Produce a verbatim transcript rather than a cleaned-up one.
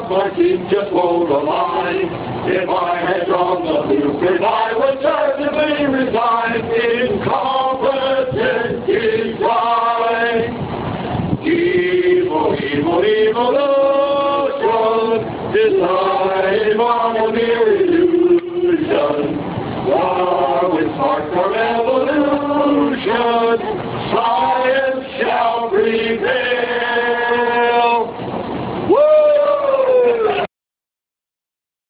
thought my team just won't align. If I had drawn the blueprint, I would certainly resign. Incompetent design. Evil, evil, evolution. Design on a mere illusion. Darwin sparked our evolution.